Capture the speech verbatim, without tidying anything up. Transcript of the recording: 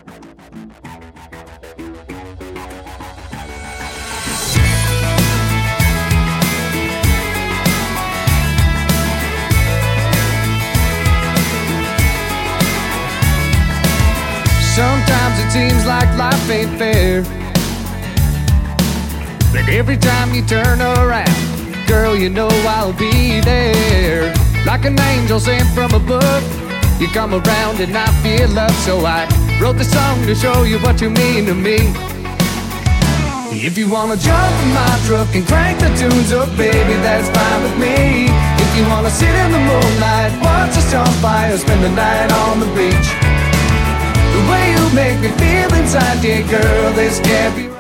Sometimes it seems like life ain't fair, but every time you turn around, girl, you know I'll be there. Like an angel sent from above, you come around and I feel love. So I wrote this song to show you what you mean to me. If you wanna jump in my truck and crank the tunes up, baby, that's fine with me. If you wanna sit in the moonlight, watch us on fire, spend the night on the beach. The way you make me feel inside, dear girl, this can't be right.